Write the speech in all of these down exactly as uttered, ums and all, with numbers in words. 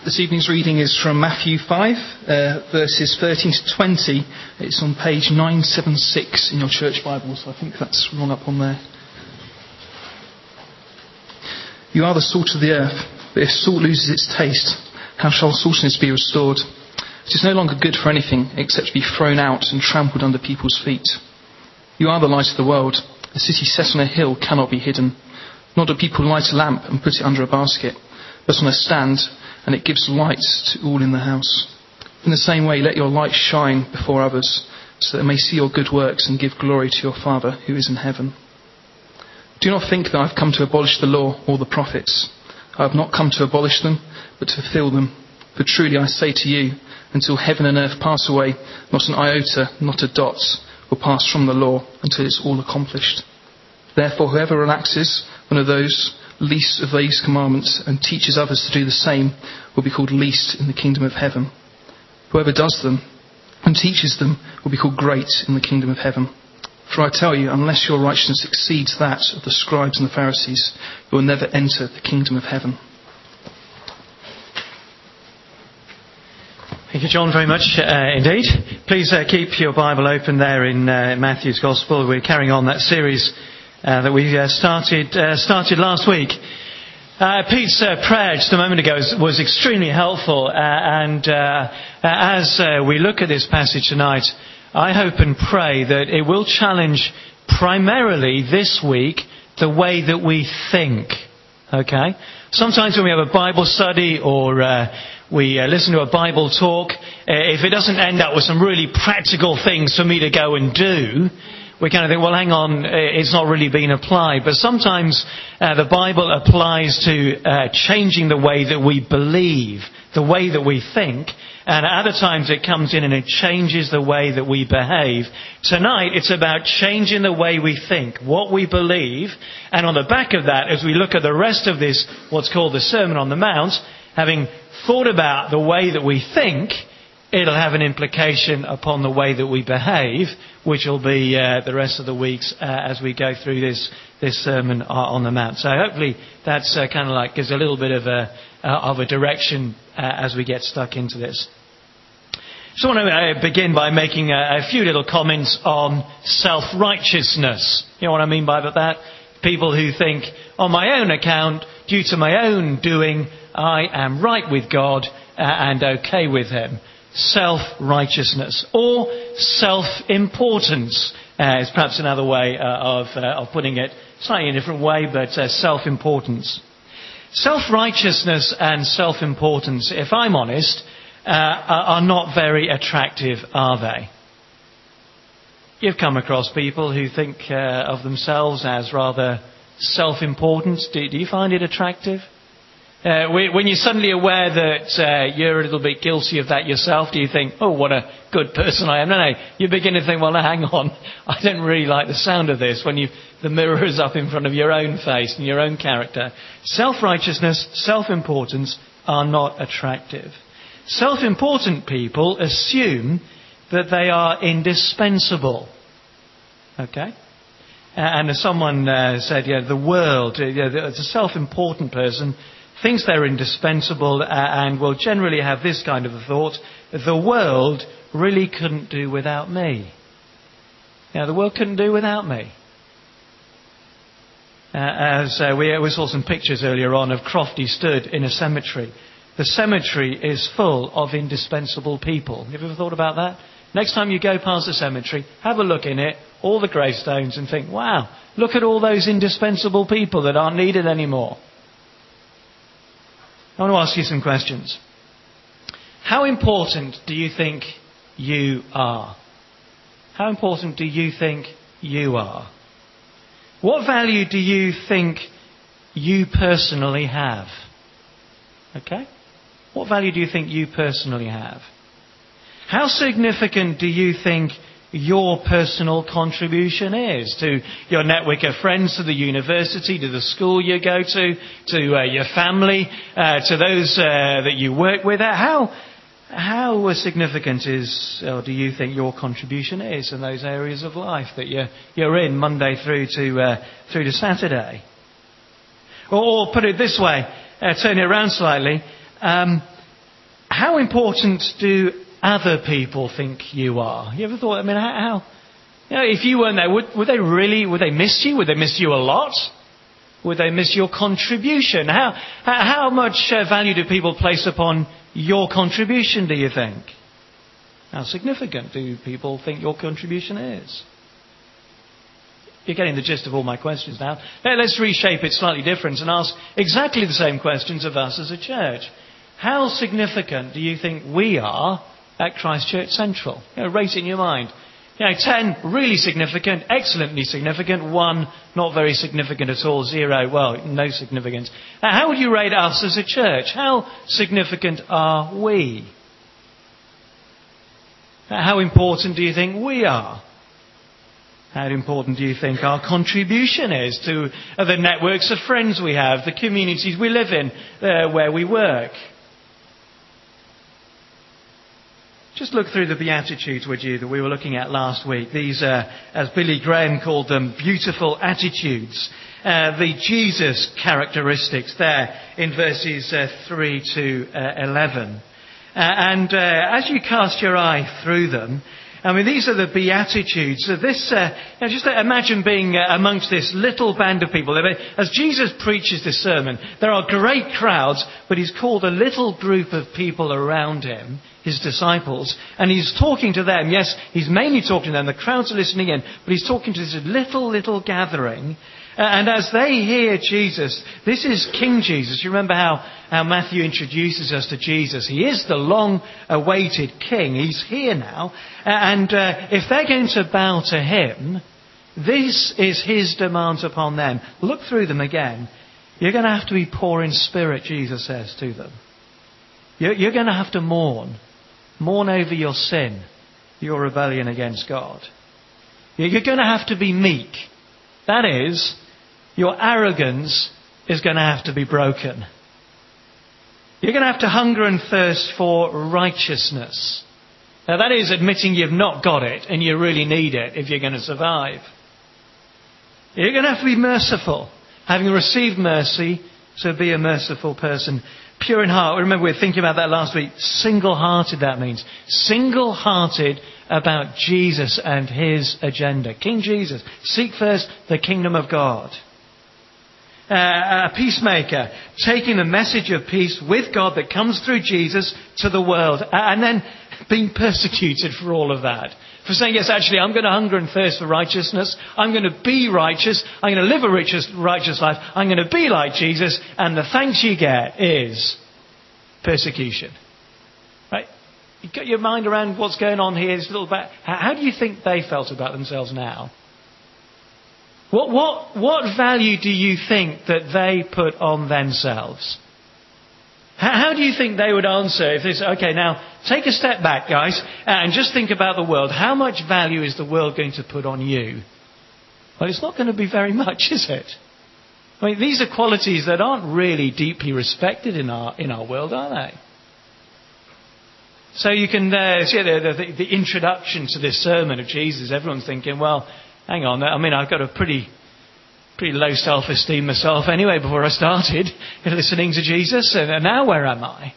This evening's reading is from Matthew five, uh, verses thirteen to twenty. It's on page nine seventy-six in your church Bible, so I think that's wrong up on there. You are the salt of the earth, but if salt loses its taste, how shall saltiness be restored? It is no longer good for anything except to be thrown out and trampled under people's feet. You are the light of the world. A city set on a hill cannot be hidden. Nor do people light a lamp and put it under a basket, but on a stand, and it gives light to all in the house. In the same way, let your light shine before others, so that they may see your good works and give glory to your Father who is in heaven. Do not think that I have come to abolish the law or the prophets. I have not come to abolish them, but to fulfill them. For truly I say to you, until heaven and earth pass away, not an iota, not a dot, will pass from the law until it's all accomplished. Therefore, whoever relaxes one of those least of these commandments and teaches others to do the same will be called least in the kingdom of heaven. Whoever does them and teaches them will be called great in the kingdom of heaven. For I tell you, unless your righteousness exceeds that of the scribes and the Pharisees, you will never enter the kingdom of heaven. Thank you, John, very much uh, indeed. Please uh, keep your Bible open there in uh, Matthew's Gospel. We're carrying on that series uh, that we uh, started uh, started last week. Uh, Pete's uh, prayer just a moment ago was, was extremely helpful, uh, and uh, as uh, we look at this passage tonight, I hope and pray that it will challenge primarily this week the way that we think. Okay? Sometimes when we have a Bible study or uh, we uh, listen to a Bible talk, uh, if it doesn't end up with some really practical things for me to go and do, we kind of think, well, hang on, it's not really been applied. But sometimes uh, the Bible applies to uh, changing the way that we believe, the way that we think. And at other times it comes in and it changes the way that we behave. Tonight it's about changing the way we think, what we believe. And on the back of that, as we look at the rest of this, what's called the Sermon on the Mount, having thought about the way that we think, it'll have an implication upon the way that we behave, which will be uh, the rest of the weeks uh, as we go through this this Sermon on the Mount. So hopefully that's uh, kind of like gives a little bit of a uh, of a direction uh, as we get stuck into this. So I want to uh, begin by making a, a few little comments on self-righteousness. You know what I mean by that? People who think, on my own account, due to my own doing, I am right with God uh, and okay with Him. Self-righteousness or self-importance uh, is perhaps another way uh, of, uh, of putting it, slightly in a different way, but uh, self-importance. Self-righteousness and self-importance, if I'm honest, uh, are not very attractive, are they? You've come across people who think uh, of themselves as rather self-important. Do, do you find it attractive? Uh, when you're suddenly aware that uh, you're a little bit guilty of that yourself, do you think, oh, what a good person I am? No, no. You begin to think, well, no, hang on. I don't really like the sound of this when you, the mirror is up in front of your own face and your own character. Self-righteousness, self-importance are not attractive. Self-important people assume that they are indispensable. Okay? And as someone uh, said, yeah, the world, uh, the self-important person thinks they're indispensable uh, and will generally have this kind of a thought: the world really couldn't do without me. Now, the world couldn't do without me. Uh, as uh, we, we saw some pictures earlier on of Crofty stood in a cemetery. The cemetery is full of indispensable people. Have you ever thought about that? Next time you go past the cemetery, have a look in it, all the gravestones, and think, wow, look at all those indispensable people that aren't needed anymore. I want to ask you some questions. How important do you think you are? How important do you think you are? What value do you think you personally have? Okay? What value do you think you personally have? How significant do you think your personal contribution is to your network of friends, to the university, to the school you go to, to uh, your family, uh, to those uh, that you work with? How how significant is, or do you think your contribution is in those areas of life that you're you're in Monday through to uh, through to Saturday? Or, or put it this way, uh, turn it around slightly. Um, how important do other people think you are? You ever thought, I mean, how, how you know, if you weren't there, would, would they really, would they miss you? Would they miss you a lot? Would they miss your contribution? How, how much uh, value do people place upon your contribution, do you think? How significant do people think your contribution is? You're getting the gist of all my questions now. Now let's reshape it slightly different and ask exactly the same questions of us as a church. How significant do you think we are at Christ Church Central? You know, rate it in your mind. You know, ten, really significant, excellently significant, one, not very significant at all, zero, well, no significance. Now, how would you rate us as a church? How significant are we? How important do you think we are? How important do you think our contribution is to the networks of friends we have, the communities we live in, uh, where we work? Just look through the Beatitudes, would you, that we were looking at last week. These, uh, as Billy Graham called them, beautiful attitudes. Uh, the Jesus characteristics there in verses uh, three to eleven. Uh, and uh, as you cast your eye through them, I mean, these are the Beatitudes. So this, uh, you know, just imagine being uh, amongst this little band of people. As Jesus preaches this sermon, there are great crowds, but he's called a little group of people around him, his disciples, and he's talking to them. Yes, he's mainly talking to them. The crowds are listening in, but he's talking to this little, little gathering. Uh, and as they hear Jesus, this is King Jesus. You remember how, how Matthew introduces us to Jesus. He is the long-awaited King. He's here now. Uh, and uh, if they're going to bow to him, this is his demands upon them. Look through them again. You're going to have to be poor in spirit, Jesus says to them. You're, you're going to have to mourn. Mourn over your sin, your rebellion against God. You're going to have to be meek. That is, your arrogance is going to have to be broken. You're going to have to hunger and thirst for righteousness. Now that is admitting you've not got it and you really need it if you're going to survive. You're going to have to be merciful. Having received mercy, so be a merciful person. Pure in heart. Remember, we were thinking about that last week. Single-hearted, that means. Single-hearted about Jesus and his agenda. King Jesus. Seek first the kingdom of God. Uh, a peacemaker. Taking the message of peace with God that comes through Jesus to the world. And then being persecuted for all of that. For saying, yes, actually, I'm going to hunger and thirst for righteousness. I'm going to be righteous. I'm going to live a righteous, righteous life. I'm going to be like Jesus. And the thanks you get is persecution. Right? You've got your mind around what's going on here. This little bit. How do you think they felt about themselves now? What, what, what value do you think that they put on themselves? How do you think they would answer if they said, okay, now take a step back, guys, and just think about the world. How much value is the world going to put on you? Well, it's not going to be very much, is it? I mean, these are qualities that aren't really deeply respected in our in our world, are they? So you can uh, see the, the, the introduction to this sermon of Jesus. Everyone's thinking, well, hang on, I mean, I've got a pretty... pretty low self-esteem myself anyway before I started listening to Jesus, and now where am I?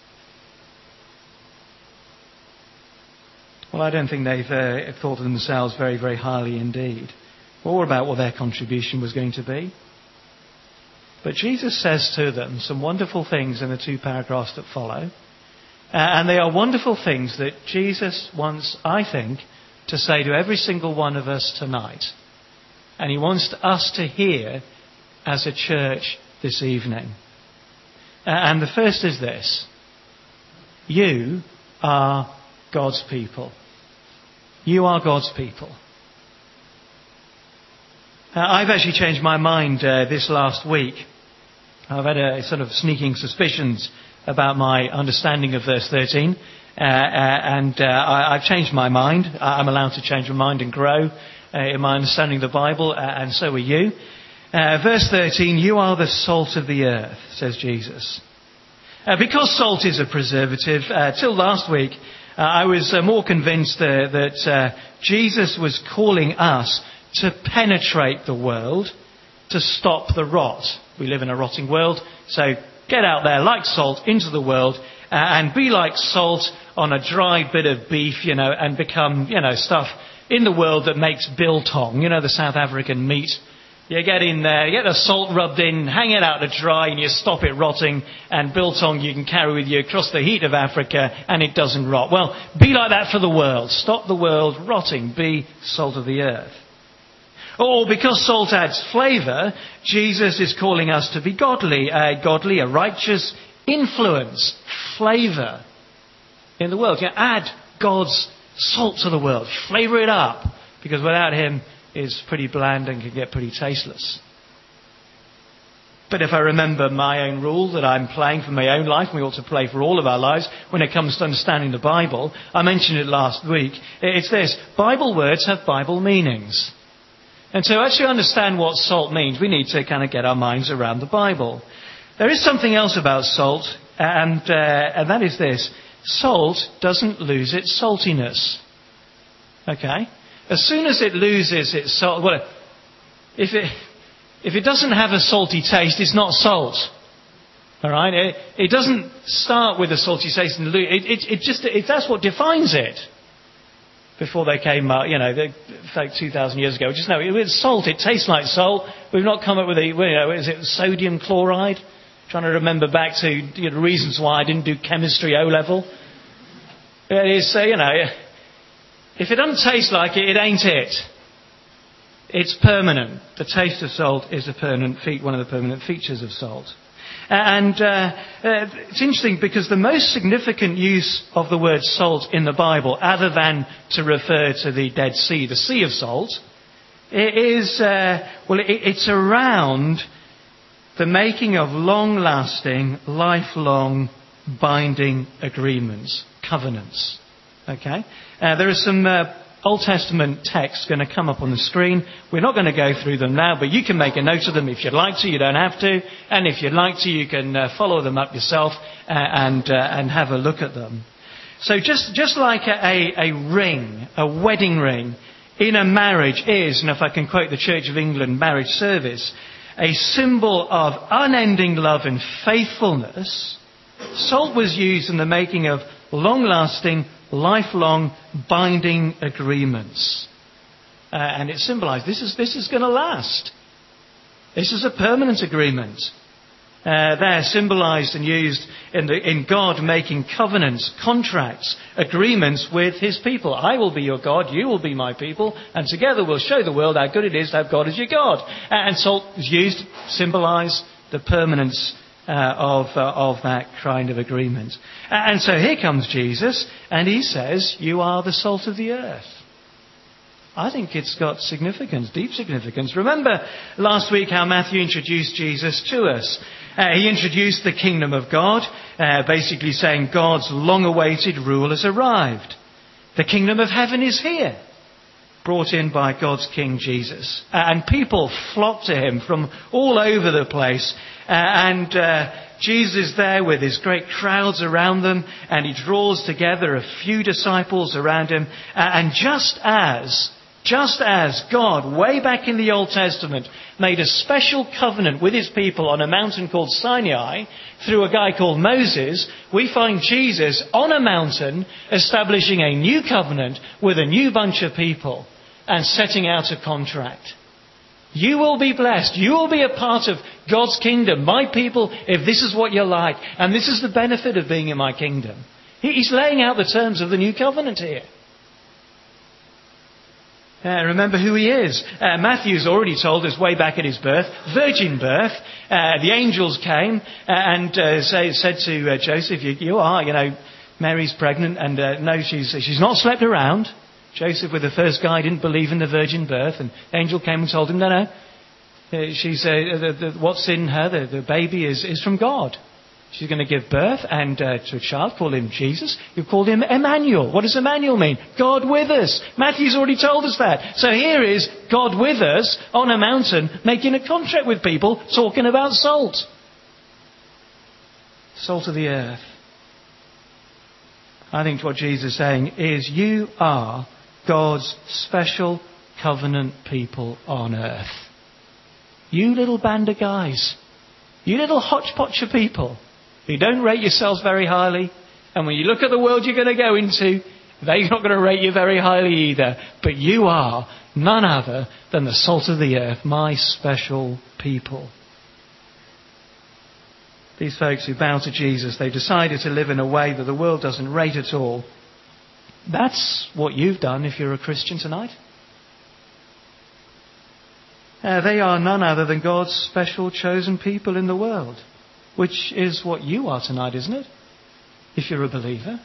Well, I don't think they've uh, thought of themselves very, very highly indeed, or about what their contribution was going to be. But Jesus says to them some wonderful things in the two paragraphs that follow, uh, and they are wonderful things that Jesus wants, I think, to say to every single one of us tonight. And he wants us to hear as a church this evening. Uh, and the first is this. You are God's people. You are God's people. Uh, I've actually changed my mind uh, this last week. I've had a sort of sneaking suspicions about my understanding of verse thirteen. Uh, uh, and uh, I, I've changed my mind. I'm allowed to change my mind and grow Uh, in my understanding of the Bible, uh, and so are you. Uh, verse thirteen, you are the salt of the earth, says Jesus. Uh, because salt is a preservative, uh, till last week, uh, I was uh, more convinced uh, that uh, Jesus was calling us to penetrate the world, to stop the rot. We live in a rotting world, so get out there like salt into the world uh, and be like salt on a dry bit of beef, you know, and become, you know, stuff in the world that makes biltong, you know, the South African meat. You get in there, you get the salt rubbed in, hang it out to dry, and you stop it rotting, and biltong you can carry with you across the heat of Africa, and it doesn't rot. Well, be like that for the world. Stop the world rotting. Be salt of the earth. Or because salt adds flavour, Jesus is calling us to be godly, a godly, a righteous influence, flavour in the world. You add God's salt to the world, flavour it up, because without him, is pretty bland and can get pretty tasteless. But if I remember my own rule that I'm playing for my own life, and we ought to play for all of our lives when it comes to understanding the Bible, I mentioned it last week, it's this: Bible words have Bible meanings. And to actually understand what salt means, we need to kind of get our minds around the Bible. There is something else about salt, and, uh, and that is this: salt doesn't lose its saltiness. Okay? As soon as it loses its salt, well, if it if it doesn't have a salty taste, it's not salt. All right, it, it doesn't start with a salty taste and lose. It, it, it just it, that's what defines it. Before they came, uh, you know, they, like two thousand years ago, just no, it was salt. It tastes like salt. We've not come up with a, you know, is it sodium chloride? I'm trying to remember back to you know, reasons why I didn't do chemistry O level. It is, uh, you know. If it doesn't taste like it, it ain't it. It's permanent. The taste of salt is a permanent fe- one of the permanent features of salt. And uh, uh, it's interesting because the most significant use of the word salt in the Bible, other than to refer to the Dead Sea, the Sea of Salt, it is, uh, well, it, it's around the making of long-lasting, lifelong, binding agreements, covenants. Okay? Uh, there are some uh, Old Testament texts going to come up on the screen. We're not going to go through them now, but you can make a note of them if you'd like to. You don't have to. And if you'd like to, you can uh, follow them up yourself uh, and uh, and have a look at them. So just, just like a, a, a ring, a wedding ring, in a marriage is, and if I can quote the Church of England marriage service, a symbol of unending love and faithfulness, salt was used in the making of long-lasting, lifelong, binding agreements. Uh, and it symbolized this is, this is going to last. This is a permanent agreement. Uh, they're symbolized and used in, the, in God making covenants, contracts, agreements with his people. I will be your God, you will be my people, and together we'll show the world how good it is to have God as your God. And salt is used to symbolize the permanence Uh, of uh, of that kind of agreement. And so here comes Jesus, and he says, you are the salt of the earth. I think it's got significance, deep significance. Remember last week how Matthew introduced Jesus to us. Uh, he introduced the kingdom of God, uh, basically saying God's long-awaited rule has arrived. The kingdom of heaven is here, brought in by God's King Jesus. Uh, and people flock to him from all over the place. Uh, and uh, Jesus is there with his great crowds around them, and he draws together a few disciples around him. Uh, and just as, just as God, way back in the Old Testament, made a special covenant with his people on a mountain called Sinai through a guy called Moses, we find Jesus on a mountain establishing a new covenant with a new bunch of people and setting out a contract. You will be blessed. You will be a part of God's kingdom, my people, if this is what you're like. And this is the benefit of being in my kingdom. He's laying out the terms of the new covenant here. Uh, remember who he is. Uh, Matthew's already told us way back at his birth, virgin birth. Uh, the angels came uh, and uh, say, said to uh, Joseph, you, you are, you know, Mary's pregnant, and uh, no, she's she's not slept around. Joseph, with the first guy, didn't believe in the virgin birth, and the angel came and told him, no, no, uh, she's uh, the, the, what's in her, the, the baby is, is from God. She's going to give birth and uh, to a child, call him Jesus. You call him Emmanuel. What does Emmanuel mean? God with us. Matthew's already told us that. So here is God with us on a mountain, making a contract with people, talking about salt. Salt of the earth. I think what Jesus is saying is you are God's special covenant people on earth. You little band of guys. You little hodgepodge of people who don't rate yourselves very highly, And when you look at the world you're going to go into, they're not going to rate you very highly either. But you are none other than the salt of the earth, my special people. These folks who bow to Jesus, they've decided to live in a way that the world doesn't rate at all. That's what you've done if you're a Christian tonight. Uh, they are none other than God's special chosen people in the world, which is what you are tonight, isn't it? If you're a believer.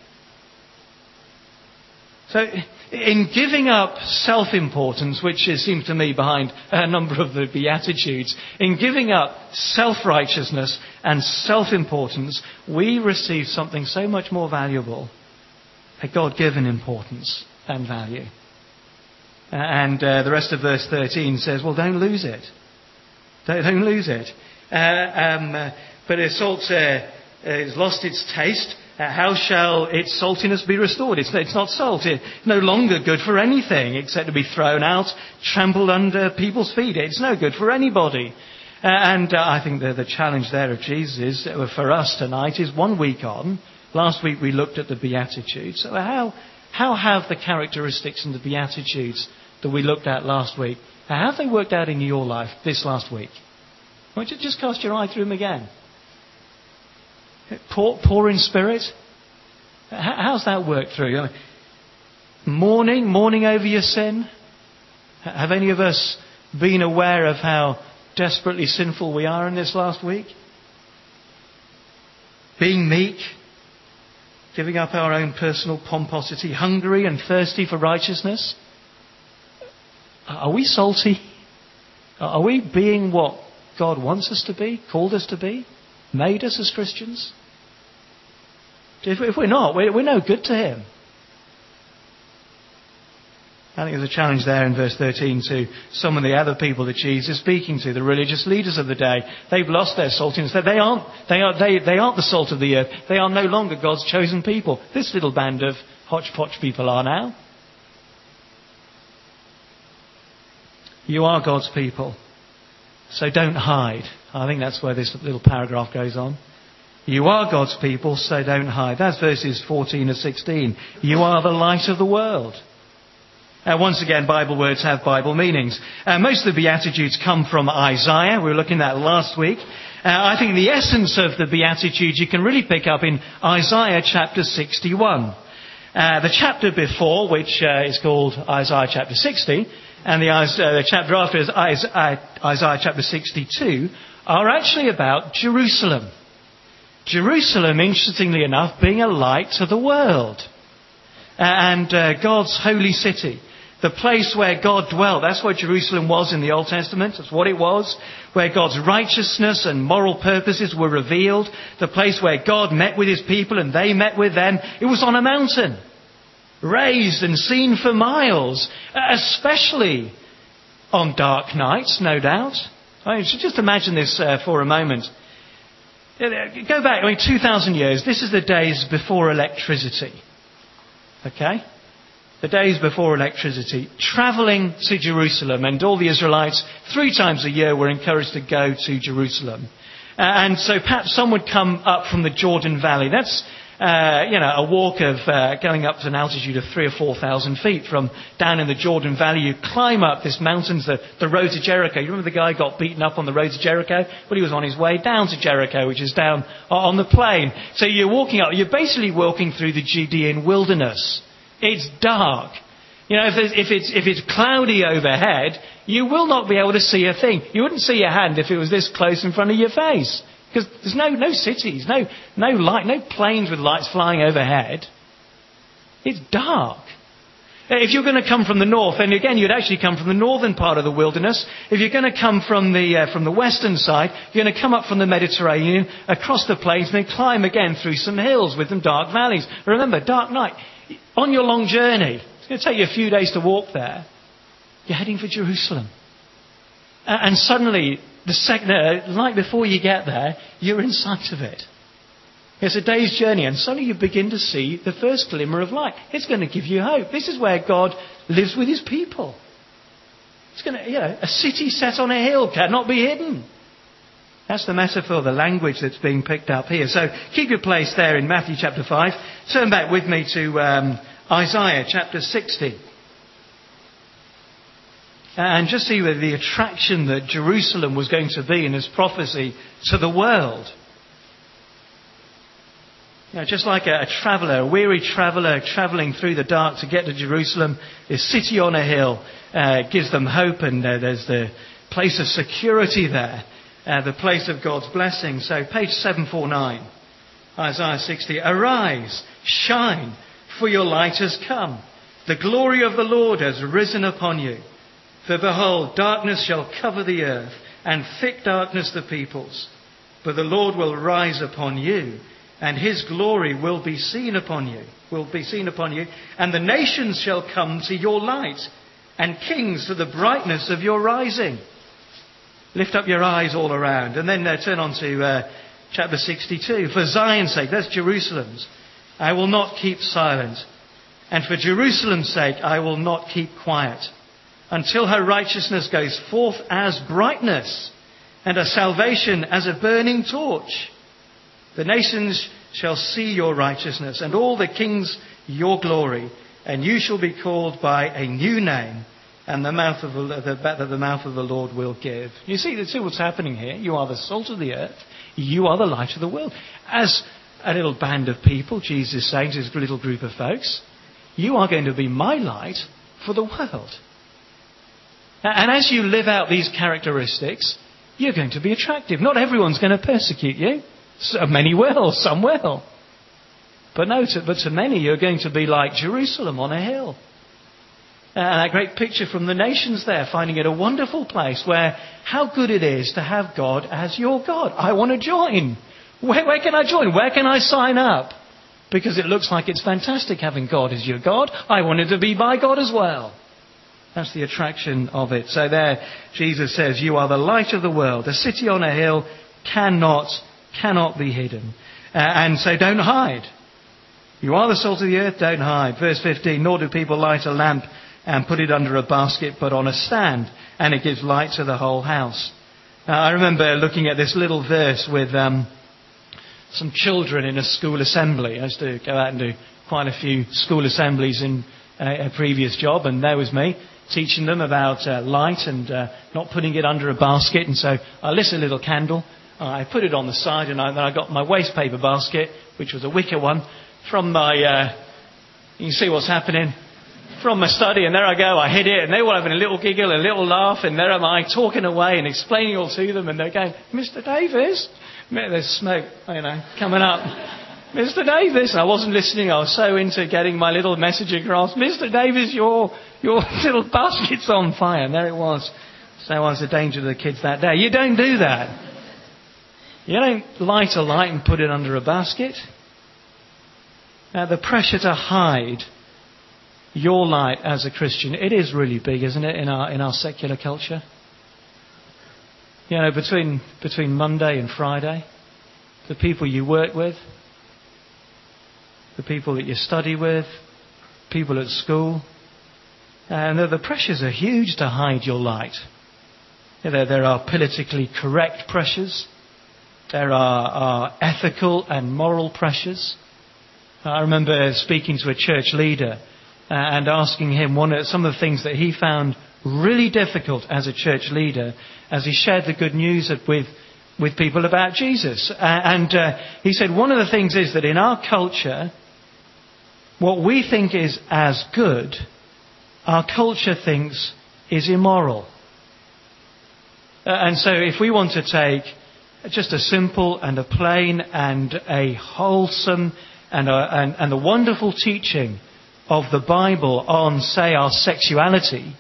So, in giving up self-importance, which is, seems to me behind a number of the Beatitudes, in giving up self-righteousness and self-importance, we receive something so much more valuable, a God-given importance and value. And uh, the rest of verse thirteen says, well, don't lose it. Don't, don't lose it. Uh, um, uh, but if salt uh, has lost its taste, uh, how shall its saltiness be restored? It's, it's not salt. It's no longer good for anything except to be thrown out, trampled under people's feet. It's no good for anybody. Uh, and uh, I think the, the challenge there of Jesus is, uh, for us tonight is one week on. Last week we looked at the Beatitudes. So how, how have the characteristics in the Beatitudes that we looked at last week, how have they worked out in your life this last week? Why don't you just cast your eye through them again? Poor, poor in spirit? How's that worked through? I mean, mourning, mourning over your sin? Have any of us been aware of how desperately sinful we are in this last week? Being meek, giving up our own personal pomposity, hungry and thirsty for righteousness? Are we salty? Are we being what God wants us to be, called us to be, made us as Christians? If we're not, we're no good to Him. I think there's a challenge there in verse thirteen to some of the other people that Jesus is speaking to, the religious leaders of the day. They've lost their saltiness. They aren't, they are, they, they aren't the salt of the earth. They are no longer God's chosen people. This little band of hodgepodge people are now. You are God's people. So don't hide. I think that's where this little paragraph goes on. You are God's people, so don't hide. That's verses fourteen and sixteen. You are the light of the world. Uh, once again, Bible words have Bible meanings. Uh, most of the Beatitudes come from Isaiah. We were looking at that last week. Uh, I think the essence of the Beatitudes you can really pick up in Isaiah chapter sixty-one. Uh, the chapter before, which uh, is called Isaiah chapter sixty, and the, uh, the chapter after is Isaiah chapter sixty-two, are actually about Jerusalem. Jerusalem, interestingly enough, being a light to the world. Uh, and uh, God's holy city. The place where God dwelt. That's what Jerusalem was in the Old Testament. That's what it was. Where God's righteousness and moral purposes were revealed. The place where God met with His people and they met with them. It was on a mountain. Raised and seen for miles. Especially on dark nights, no doubt. I mean, just imagine this uh, for a moment. Go back, I mean, two thousand years. This is the days before electricity. Okay? The days before electricity. Travelling to Jerusalem. And all the Israelites, three times a year, were encouraged to go to Jerusalem. Uh, and so perhaps some would come up from the Jordan Valley. That's, uh, you know, a walk of uh, going up to an altitude of three or four thousand feet from down in the Jordan Valley. You climb up this mountains, the, the road to Jericho. You remember the guy got beaten up on the road to Jericho? Well, he was on his way down to Jericho, which is down on the plain. So you're walking up. You're basically walking through the Judean wilderness. It's dark. You know, if it's, if it's if it's cloudy overhead, you will not be able to see a thing. You wouldn't see your hand if it was this close in front of your face. Because there's no, no cities, no, no light, no planes with lights flying overhead. It's dark. If you're going to come from the north, and again, you'd actually come from the northern part of the wilderness. If you're going to come from the uh, from the western side, you're going to come up from the Mediterranean, across the plains, and then climb again through some hills with some dark valleys. Remember, dark night. On your long journey, it's going to take you a few days to walk there. You're heading for Jerusalem. Uh, and suddenly, the second, uh, night before you get there, you're in sight of it. It's a day's journey, and suddenly you begin to see the first glimmer of light. It's going to give you hope. This is where God lives with His people. It's going to, you know, a city set on a hill cannot be hidden. That's the metaphor, the language that's being picked up here. So keep your place there in Matthew chapter five. Turn back with me to um, Isaiah chapter sixty. And just see the, the attraction that Jerusalem was going to be in his prophecy to the world. You know, just like a, a traveller, a weary traveller travelling through the dark to get to Jerusalem, this city on a hill uh, gives them hope, and uh, there's the place of security there, uh, the place of God's blessing. So page seven forty-nine, Isaiah sixty. Arise, shine, for your light has come. The glory of the Lord has risen upon you. For behold, darkness shall cover the earth, and thick darkness the peoples. But the Lord will rise upon you, and his glory will be seen upon you, will be seen upon you, and the nations shall come to your light, and kings to the brightness of your rising. Lift up your eyes all around, and then uh, turn on to uh, chapter sixty-two. For Zion's sake, that's Jerusalem's, I will not keep silent, and for Jerusalem's sake, I will not keep quiet, until her righteousness goes forth as brightness, and her salvation as a burning torch. The nations shall see your righteousness, and all the kings your glory, and you shall be called by a new name, and the mouth of the, the, the mouth of the Lord will give. You see, see what's happening here. You are the salt of the earth. You are the light of the world. As a little band of people, Jesus is saying to this little group of folks, you are going to be my light for the world. And as you live out these characteristics, you're going to be attractive. Not everyone's going to persecute you. So many will, some will. But no, to, but to many you're going to be like Jerusalem on a hill. And that great picture from the nations there, finding it a wonderful place where how good it is to have God as your God. I want to join. Where, where can I join? Where can I sign up? Because it looks like it's fantastic having God as your God. I wanted to be my God as well. That's the attraction of it. So there, Jesus says, you are the light of the world. A city on a hill cannot, cannot be hidden. Uh, and so don't hide. You are the salt of the earth, don't hide. Verse fifteen, nor do people light a lamp and put it under a basket, but on a stand, and it gives light to the whole house. Now, I remember looking at this little verse with um, some children in a school assembly. I used to go out and do quite a few school assemblies in uh, a previous job, and there was me, teaching them about uh, light and uh, not putting it under a basket. And so I lit a little candle, uh, I put it on the side, and I, then I got my waste paper basket, which was a wicker one, from my, uh, you can see what's happening, from my study, and there I go, I hid it, and they were having a little giggle, a little laugh, and there am I talking away and explaining all to them, and they're going, Mister Davis, there's smoke, you know, coming up. Mister Davis, and I wasn't listening, I was so into getting my little message across. Mister Davis, your your little basket's on fire. And there it was. So I was the danger to the kids that day. You don't do that. You don't light a light and put it under a basket. Now, the pressure to hide your light as a Christian, it is really big, isn't it, in our in our secular culture? You know, between between Monday and Friday, the people you work with, the people that you study with, people at school. And the pressures are huge to hide your light. There, there are politically correct pressures. There are, are ethical and moral pressures. I remember speaking to a church leader uh, and asking him one of, some of the things that he found really difficult as a church leader as he shared the good news with, with people about Jesus. Uh, and uh, he said one of the things is that in our culture, what we think is as good, our culture thinks is immoral. Uh, and so if we want to take just a simple and a plain and a wholesome and, a, and, and the wonderful teaching of the Bible on, say, our sexuality,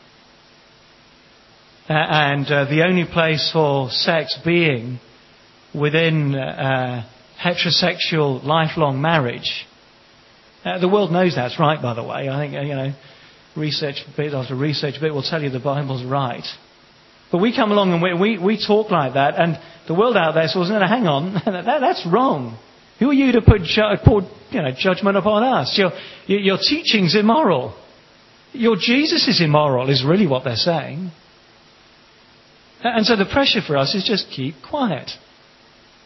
uh, and uh, the only place for sex being within uh, heterosexual lifelong marriage, Uh, the world knows that's right, by the way. I think, uh, you know, research bit after research bit will tell you the Bible's right. But we come along and we, we, we talk like that, and the world out there says, no, no, hang on, that, that's wrong. Who are you to put, ju- put you know, judgment upon us? Your, your, your teaching's immoral. Your Jesus is immoral, is really what they're saying. And so the pressure for us is just keep quiet.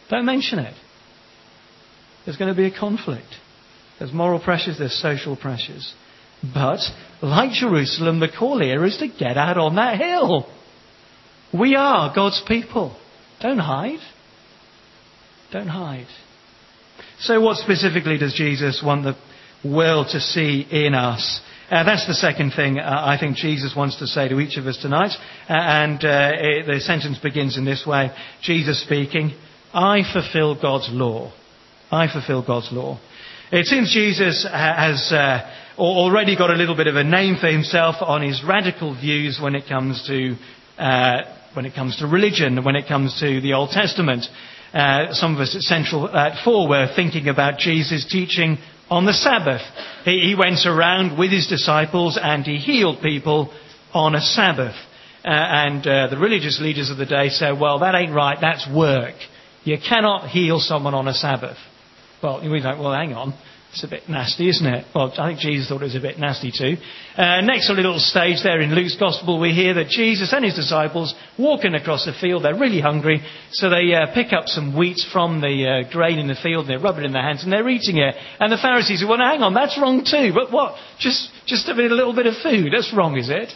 Don't mention it. There's going to be a conflict. There's moral pressures, there's social pressures. But, like Jerusalem, the call here is to get out on that hill. We are God's people. Don't hide. Don't hide. So what specifically does Jesus want the world to see in us? Uh, that's the second thing uh, I think Jesus wants to say to each of us tonight. Uh, and uh, it, the sentence begins in this way. Jesus speaking, I fulfill God's law. I fulfill God's law. It seems Jesus has uh, already got a little bit of a name for himself on his radical views when it comes to uh, when it comes to religion, when it comes to the Old Testament. Uh, some of us at Central at Four were thinking about Jesus' teaching on the Sabbath. He, he went around with his disciples and he healed people on a Sabbath. Uh, and uh, the religious leaders of the day said, well, that ain't right, that's work. You cannot heal someone on a Sabbath. Well, we think, well, hang on. It's a bit nasty, isn't it? Well, I think Jesus thought it was a bit nasty too. Uh, next little stage there in Luke's Gospel, we hear that Jesus and his disciples walking across the field. They're really hungry, so they uh, pick up some wheat from the uh, grain in the field, and they rub it in their hands, and they're eating it. And the Pharisees say, well, hang on, that's wrong too. But what? Just, just a, bit, a little bit of food. That's wrong, is it?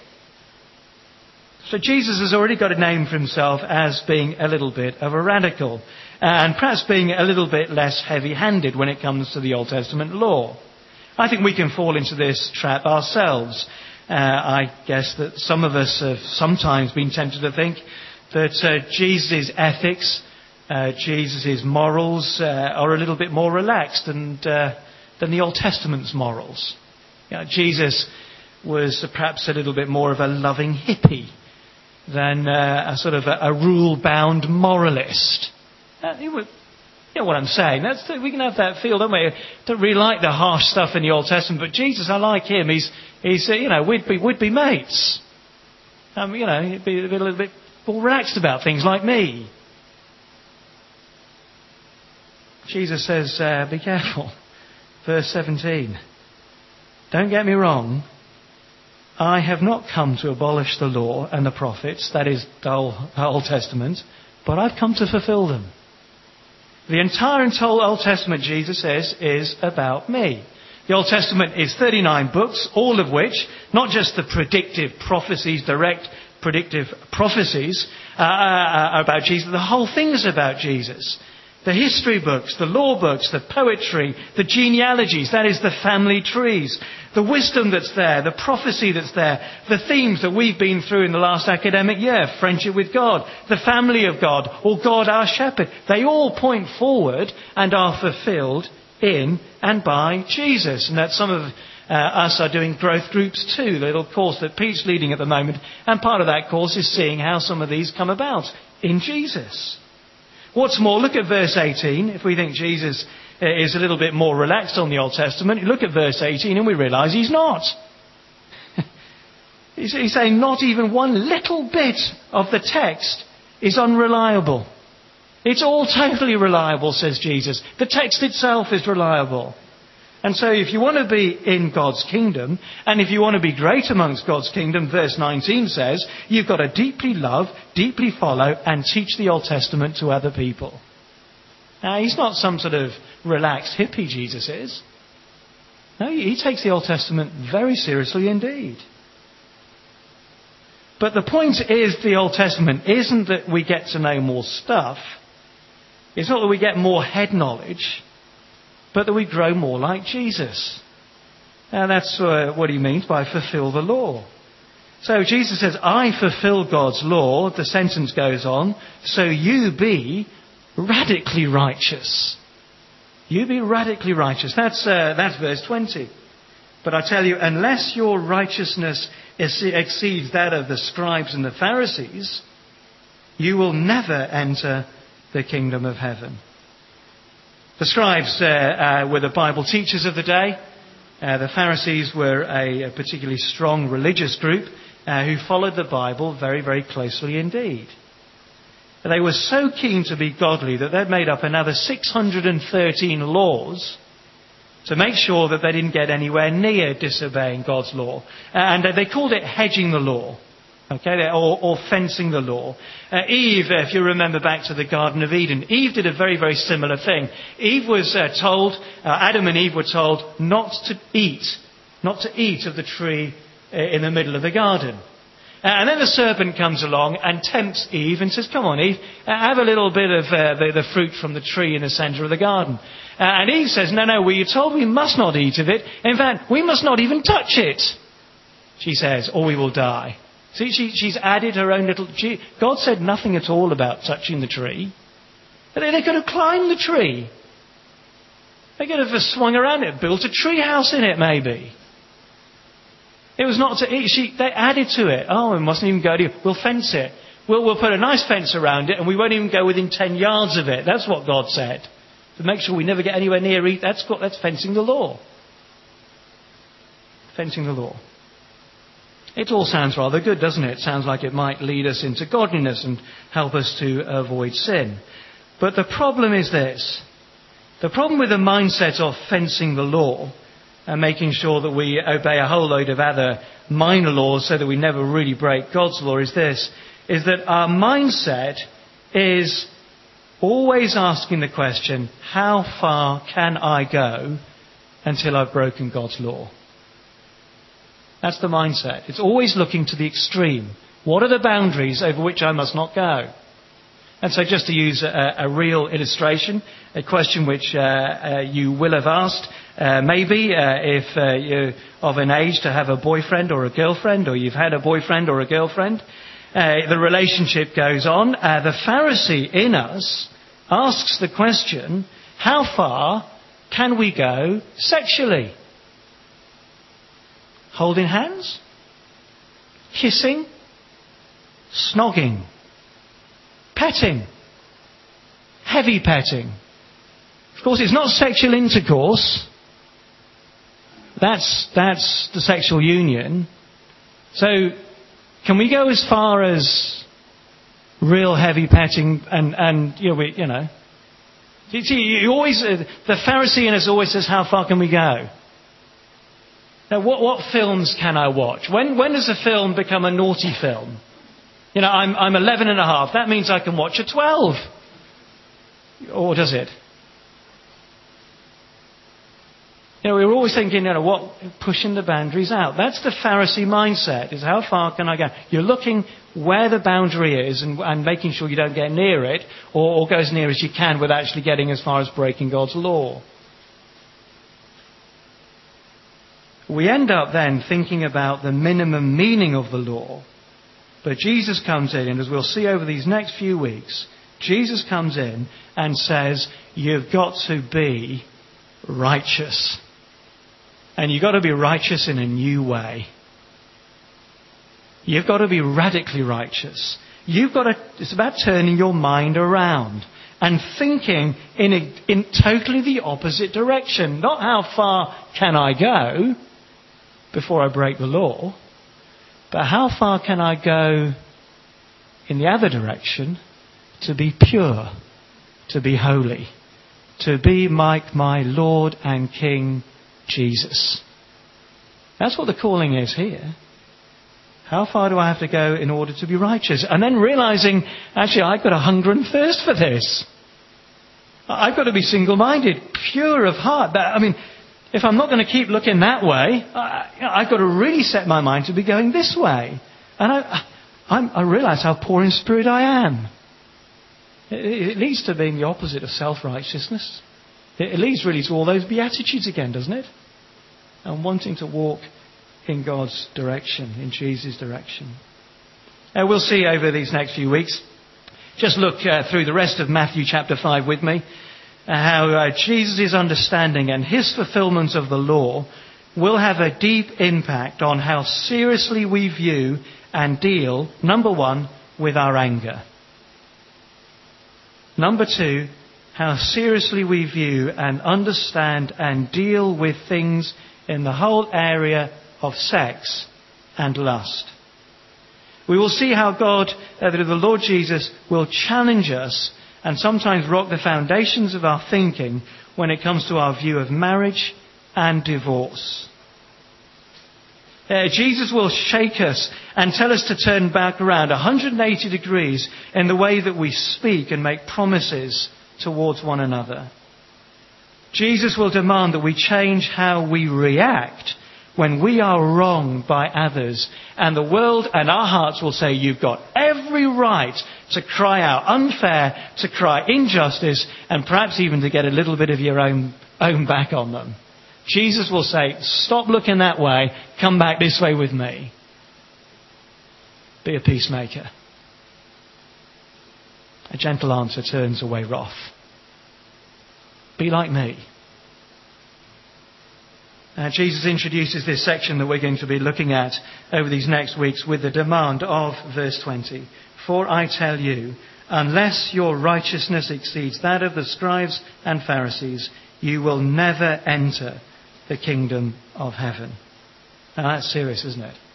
So Jesus has already got a name for himself as being a little bit of a radical. And perhaps being a little bit less heavy-handed when it comes to the Old Testament law. I think we can fall into this trap ourselves. Uh, I guess that some of us have sometimes been tempted to think that uh, Jesus' ethics, uh, Jesus' morals uh, are a little bit more relaxed and, uh, than the Old Testament's morals. You know, Jesus was perhaps a little bit more of a loving hippie than uh, a sort of a, a rule-bound moralist. Uh, you, would, you know what I'm saying. That's the, we can have that feel, don't we? Don't really like the harsh stuff in the Old Testament, but Jesus, I like him. He's, he's, uh, you know, we'd be, we'd be mates. Um, you know, he'd be, be a little bit more relaxed about things like me. Jesus says, uh, be careful. Verse seventeen. Don't get me wrong. I have not come to abolish the law and the prophets, that is the Old Testament, but I've come to fulfill them. The entire Old Testament, Jesus says, is about me. The Old Testament is thirty-nine books, all of which, not just the predictive prophecies, direct predictive prophecies uh, uh, about Jesus, the whole thing is about Jesus. The history books, the law books, the poetry, the genealogies, that is the family trees, the wisdom that's there, the prophecy that's there, the themes that we've been through in the last academic year, friendship with God, the family of God, or God our shepherd, they all point forward and are fulfilled in and by Jesus. And that some of uh, us are doing growth groups too, the little course that Pete's leading at the moment. And part of that course is seeing how some of these come about in Jesus. What's more, look at verse eighteen. If we think Jesus is a little bit more relaxed on the Old Testament, look at verse eighteen and we realise he's not. He's saying not even one little bit of the text is unreliable. It's all totally reliable, says Jesus. The text itself is reliable. And so if you want to be in God's kingdom, and if you want to be great amongst God's kingdom, verse nineteen says, you've got to deeply love, deeply follow, and teach the Old Testament to other people. Now, he's not some sort of relaxed hippie, Jesus is. No, he takes the Old Testament very seriously indeed. But the point is, the Old Testament isn't that we get to know more stuff. It's not that we get more head knowledge, but that we grow more like Jesus. And that's uh, what he means by fulfill the law. So Jesus says, I fulfill God's law. The sentence goes on, so you be radically righteous. You be radically righteous. That's, uh, that's verse twenty. But I tell you, unless your righteousness exceeds that of the scribes and the Pharisees, you will never enter the kingdom of heaven. The scribes uh, uh, were the Bible teachers of the day. Uh, the Pharisees were a, a particularly strong religious group uh, who followed the Bible very, very closely indeed. They were so keen to be godly that they'd made up another six hundred thirteen laws to make sure that they didn't get anywhere near disobeying God's law. And they called it hedging the law. Okay, or, or fencing the law. Uh, Eve, if you remember back to the Garden of Eden, Eve did a very, very similar thing. Eve was uh, told, uh, Adam and Eve were told not to eat, not to eat of the tree uh, in the middle of the garden. Uh, and then the serpent comes along and tempts Eve and says, come on Eve, uh, have a little bit of uh, the, the fruit from the tree in the centre of the garden. Uh, and Eve says, no, no, we were told we must not eat of it. In fact, we must not even touch it, she says, or we will die. See, she, she's added her own little... She, God said nothing at all about touching the tree. They, they could have climbed the tree. They could have swung around it, built a tree house in it, maybe. It was not to eat. She, they added to it. Oh, we mustn't even go to... We'll fence it. We'll, we'll put a nice fence around it, and we won't even go within ten yards of it. That's what God said. To make sure we never get anywhere near it. That's, that's fencing the law. Fencing the law. It all sounds rather good, doesn't it? It sounds like it might lead us into godliness and help us to avoid sin. But the problem is this. The problem with the mindset of fencing the law and making sure that we obey a whole load of other minor laws so that we never really break God's law is this, is that our mindset is always asking the question, how far can I go until I've broken God's law? That's the mindset. It's always looking to the extreme. What are the boundaries over which I must not go? And so just to use a, a real illustration, a question which uh, uh, you will have asked, uh, maybe uh, if uh, you're of an age to have a boyfriend or a girlfriend, or you've had a boyfriend or a girlfriend, uh, the relationship goes on. Uh, the Pharisee in us asks the question, how far can we go sexually? Holding hands? Kissing? Snogging? Petting? Heavy petting? Of course, it's not sexual intercourse. That's, that's the sexual union. So, can we go as far as real heavy petting and, and you know, we, you know. You see, you always, uh, the Pharisee in us always says, how far can we go? Now, what, what films can I watch? When, when does a film become a naughty film? You know, I'm, I'm eleven and a half. That means I can watch a twelve. Or does it? You know, we were always thinking, you know, what, pushing the boundaries out. That's the Pharisee mindset, is how far can I go? You're looking where the boundary is and, and making sure you don't get near it, or, or go as near as you can without actually getting as far as breaking God's law. We end up then thinking about the minimum meaning of the law. But Jesus comes in, and as we'll see over these next few weeks, Jesus comes in and says, you've got to be righteous. And you've got to be righteous in a new way. You've got to be radically righteous. You've got to, it's about turning your mind around and thinking in, a, in totally the opposite direction. Not how far can I go before I break the law, but how far can I go in the other direction to be pure, to be holy, to be like my Lord and King Jesus. That's what the calling is here. How far do I have to go in order to be righteous? And then realizing, actually, I've got a hunger and thirst for this. I've got to be single-minded, pure of heart. I mean, if I'm not going to keep looking that way, I, I've got to really set my mind to be going this way. And I, I, I realize how poor in spirit I am. It, it leads to being the opposite of self-righteousness. It, it leads really to all those Beatitudes again, doesn't it? And wanting to walk in God's direction, in Jesus' direction. Uh, we'll see over these next few weeks. Just look uh, through the rest of Matthew chapter five with me. Uh, how uh, Jesus' understanding and his fulfillment of the law will have a deep impact on how seriously we view and deal, number one, with our anger. Number two, how seriously we view and understand and deal with things in the whole area of sex and lust. We will see how God, uh, the Lord Jesus, will challenge us and sometimes rock the foundations of our thinking when it comes to our view of marriage and divorce. Uh, Jesus will shake us and tell us to turn back around one hundred eighty degrees in the way that we speak and make promises towards one another. Jesus will demand that we change how we react when we are wronged by others. And the world and our hearts will say, you've got every right to cry out unfair, to cry injustice, and perhaps even to get a little bit of your own, own back on them. Jesus will say, stop looking that way, come back this way with me. Be a peacemaker. A gentle answer turns away wrath. Be like me. Now, Jesus introduces this section that we're going to be looking at over these next weeks with the demand of verse twenty. For I tell you, unless your righteousness exceeds that of the scribes and Pharisees, you will never enter the kingdom of heaven. Now that's serious, isn't it?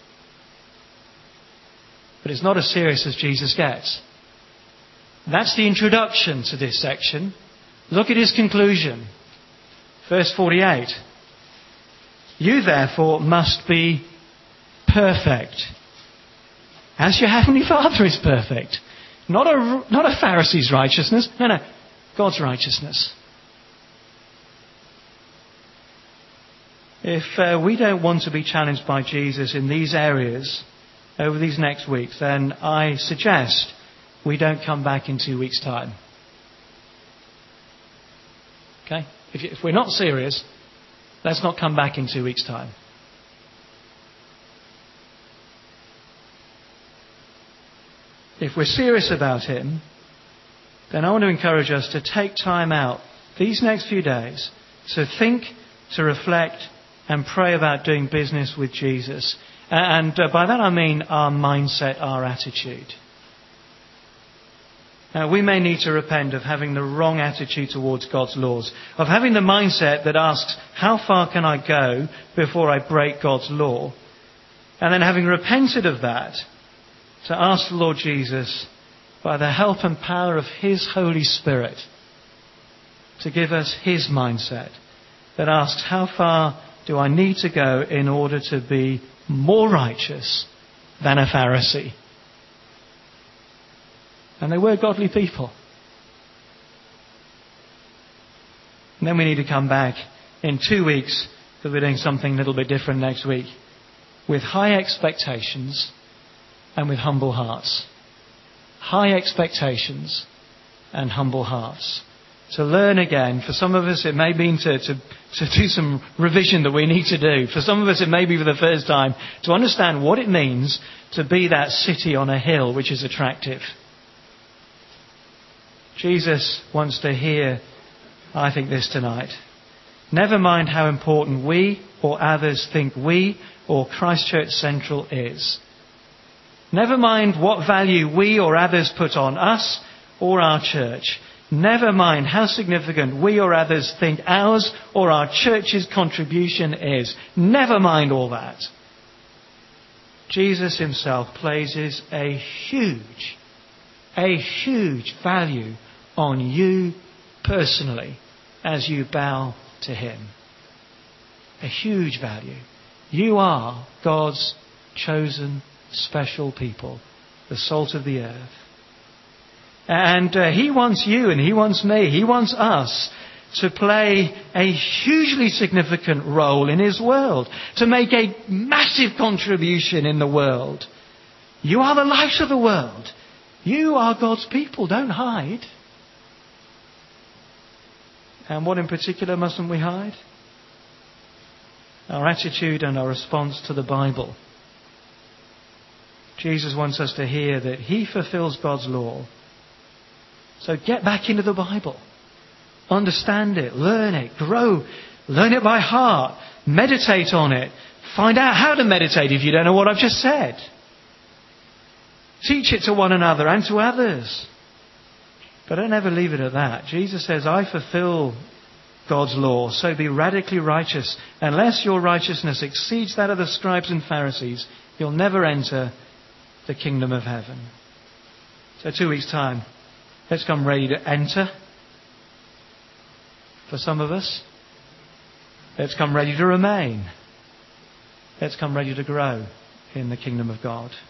But it's not as serious as Jesus gets. That's the introduction to this section. Look at his conclusion. Verse forty-eight. You therefore must be perfect, as your heavenly Father is perfect. Not a, not a Pharisee's righteousness. No, no. God's righteousness. If uh, we don't want to be challenged by Jesus in these areas over these next weeks, then I suggest we don't come back in two weeks' time. Okay? If, if we're not serious, let's not come back in two weeks' time. If we're serious about him, then I want to encourage us to take time out these next few days to think, to reflect, and pray about doing business with Jesus. And uh, by that I mean our mindset, our attitude. Now, we may need to repent of having the wrong attitude towards God's laws, of having the mindset that asks, how far can I go before I break God's law? And then having repented of that, to ask the Lord Jesus, by the help and power of His Holy Spirit, to give us His mindset that asks, how far do I need to go in order to be more righteous than a Pharisee? And they were godly people. And then we need to come back in two weeks, because we're doing something a little bit different next week, with high expectations and with humble hearts. High expectations and humble hearts. To learn again, for some of us it may mean to, to, to do some revision that we need to do. For some of us it may be for the first time, to understand what it means to be that city on a hill which is attractive. Jesus wants to hear, I think, this tonight. Never mind how important we or others think we or Christchurch Central is. Never mind what value we or others put on us or our church. Never mind how significant we or others think ours or our church's contribution is. Never mind all that. Jesus himself places a huge, a huge value on you personally as you bow to him. A huge value. You are God's chosen special people, the salt of the earth. And uh, he wants you and he wants me, he wants us to play a hugely significant role in his world, to make a massive contribution in the world. You are the light of the world. You are God's people. Don't hide. And what in particular mustn't we hide? Our attitude and our response to the Bible. Jesus wants us to hear that he fulfills God's law. So get back into the Bible. Understand it, learn it, grow, learn it by heart, meditate on it. Find out how to meditate if you don't know what I've just said. Teach it to one another and to others. But don't ever leave it at that. Jesus says, I fulfill God's law, so be radically righteous. Unless your righteousness exceeds that of the scribes and Pharisees, you'll never enter the kingdom of heaven. So two weeks' time, let's come ready to enter. For some of us, let's come ready to remain. Let's come ready to grow in the kingdom of God.